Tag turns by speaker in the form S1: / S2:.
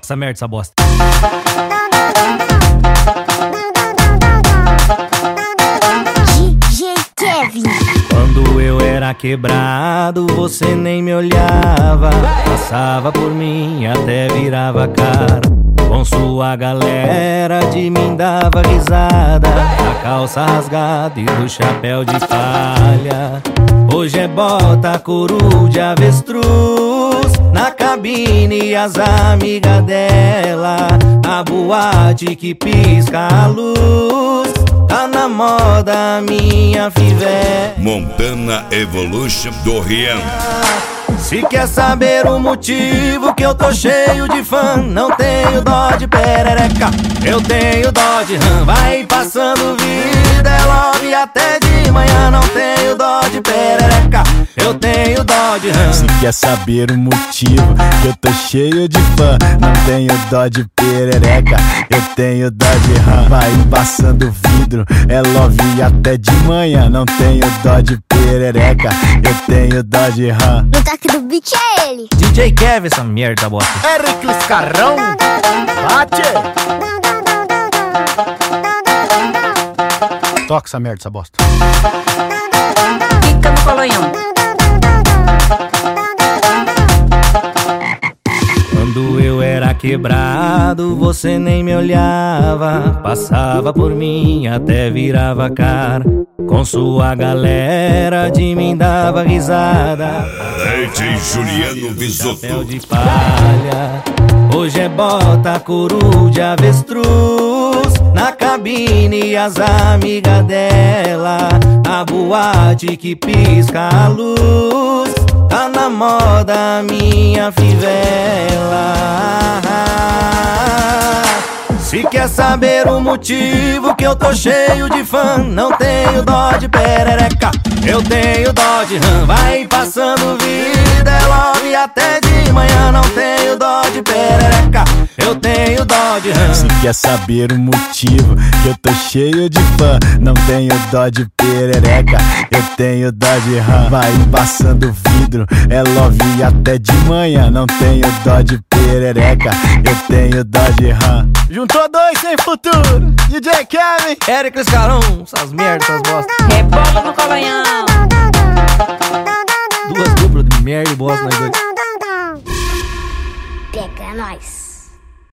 S1: essa merda, essa bosta.
S2: DJ Kevin.
S1: Quando eu era quebrado, você nem me olhava. Passava por mim, até virava cara. Com sua galera de mim dava risada, da calça rasgada e do chapéu de palha. Hoje é bota, couro de avestruz, na cabine e as amigas dela, na boate que pisca a luz. Tá na moda minha fivela
S3: Montana Evolution do Rian.
S1: Se quer saber o motivo que eu tô cheio de fã, não tenho dó de perereca, eu tenho dó de rã. Vai passando vida, é love até de manhã, não tenho dó de perereca, eu tenho dó de rã.
S4: Se quer saber o motivo que eu tô cheio de fã, não tenho dó de perereca, eu tenho dó de rã. Vai passando vidro, é love até de manhã, não tenho dó de perereca, eu tenho dó de rã.
S2: No toque do beat é ele.
S1: DJ Kevin, essa merda bosta.
S4: Éricles Carrão, bate! Toca essa merda, essa bosta.
S5: Fica no colonhão.
S1: Quando eu era quebrado, você nem me olhava. Passava por mim, até virava cara. Com sua galera de mim dava risada.
S3: DJ Juliano Bisotto.
S1: Chapéu de palha. Hoje é bota, couro de avestruz, na cabine e as amigas dela, na boate que pisca a luz. Tá na moda minha fivela. Se quer saber o motivo que eu tô cheio de fã, não tenho dó de perereca, eu tenho dó de rã. Vai passando vida, é love até de manhã, não tenho dó de perereca, eu tenho dó de rã.
S4: Se quer saber o motivo que eu tô cheio de fã, não tenho dó de perereca, eu tenho dó de rã. Vai passando vidro, é love até de manhã, não tenho dó de perereca, eu tenho dó de rã. Juntou dois sem futuro, DJ Kevin,
S1: Éricles Carrão, essas merdas, essas bosta.
S5: Rebola no colonhão.
S1: Duas duplas de merda e bosta nós dois.
S2: Pega nós.